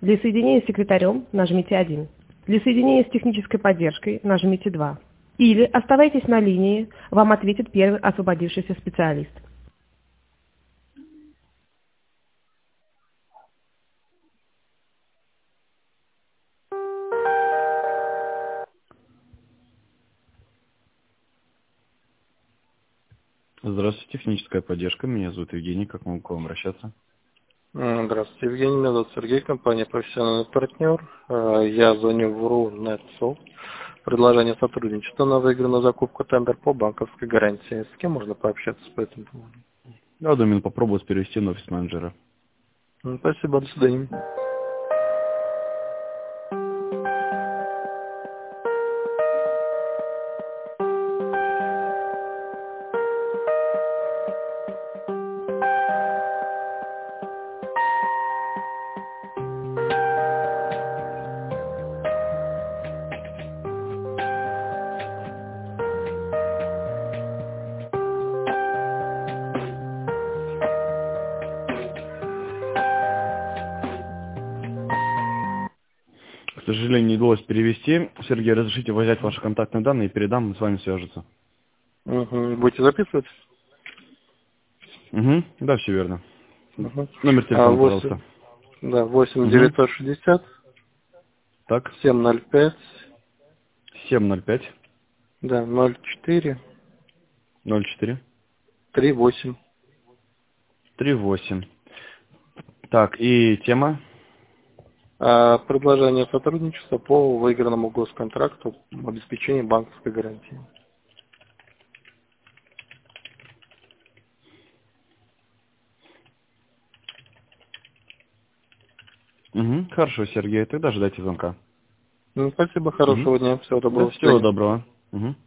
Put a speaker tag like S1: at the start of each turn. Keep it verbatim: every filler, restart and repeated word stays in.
S1: Для соединения с секретарем нажмите один. Для соединения с технической поддержкой нажмите два. Или оставайтесь на линии, вам ответит первый освободившийся специалист.
S2: Здравствуйте, техническая поддержка. Меня зовут Евгений. Как могу к вам обращаться?
S3: М, Здравствуйте, Евгений. Меня зовут Сергей, компания «Профессиональный партнер». Э, Я звоню в Рунетсо. Предложение сотрудничества на выигранную закупку тендер по банковской гарантии. С кем можно пообщаться по этому поводу?
S2: Я думаю, попробую перевести на офис менеджера.
S3: М, Спасибо, до свидания.
S2: К сожалению, не удалось перевести. Сергей, разрешите взять ваши контактные данные и передам, с вами свяжутся.
S3: Мгм. Будете записывать?
S2: Угу. Да, все верно.
S3: Мгм.
S2: Номер
S3: А,
S2: телефона,
S3: восемь,
S2: пожалуйста.
S3: да, восемь
S2: Угу.
S3: девятьсот шестьдесят
S2: Так,
S3: семь ноль пять,
S2: семь ноль пять
S3: да, ноль четыре
S2: ноль четыре
S3: три восемь.
S2: три восемь. Так, и тема?
S3: А, предложение сотрудничества по выигранному госконтракту обеспечения банковской гарантии.
S2: Угу. Хорошо, Сергей, тогда ждайте звонка.
S3: Ну, спасибо,
S2: Угу.
S3: хорошего дня, всего
S2: Да,
S3: доброго, до
S2: всего
S3: свидания.
S2: доброго. Угу.